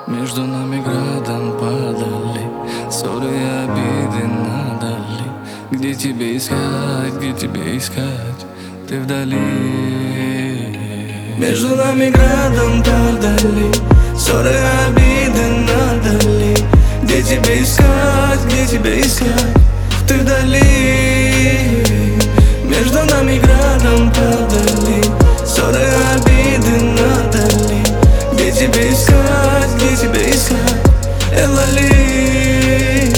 Между нами градом падали ссоры и обиды надали. Где тебе искать, где тебе искать? Ты вдали. Между нами градом падали ссоры и обиды надали. Где тебе искать, где тебе искать? Ты вдали. Между нами градом падали ссоры и обиды надали. Где тебе искать, где тебе искать? Элали.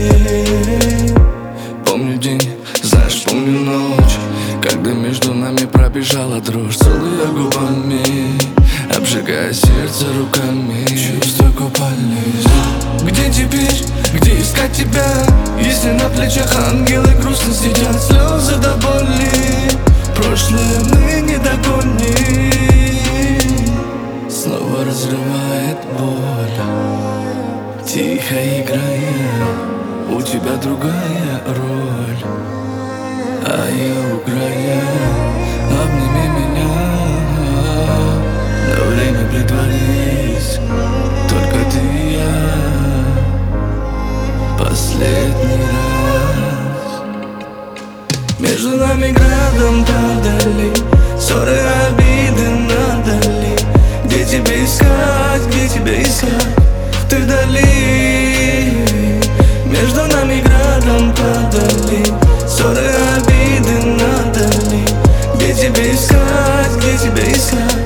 Помню день, знаешь, помню ночь, когда между нами пробежала дрожь, целуя губами, обжигая сердце руками. Чувства купались. Где теперь, где искать тебя? Если на плечах ангелы грустно сидят, слезы до боли, прошлое мы не догоним. Снова разрывает боль, тихо играя, у тебя другая роль, а я уграя. Обними меня, на время притворись, только ты и я, последний раз. Между нами градом падали ссоры, обиды надали. Где тебе искать, где тебе искать? Ты вдали. Между нами градом падали ссоры, обиды надали. Где тебе искать, где тебе искать?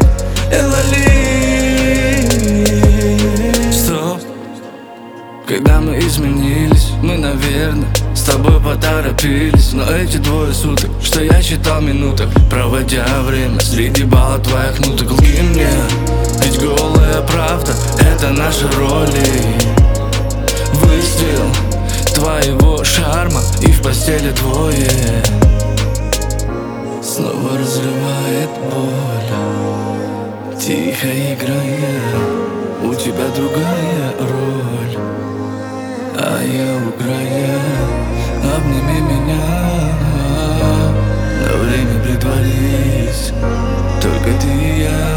Элали. Стоп. Когда мы изменились, мы, наверное, с тобой поторопились. Но эти двое суток, что я считал минуток, проводя время среди баллов твоих ноток. Лги мне, ведь голая правда — это наши роли. Выстрел твоего шарма, и в постели двое. Снова разрывает боль, тихо играя, у тебя другая роль, а я уграя. Обними меня, на время притворись, только ты и я,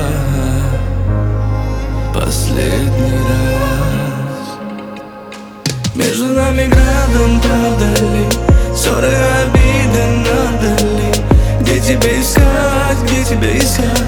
последний раз. Между нами градом падали ссоры, обиды надали. Где тебе искать, где тебе искать?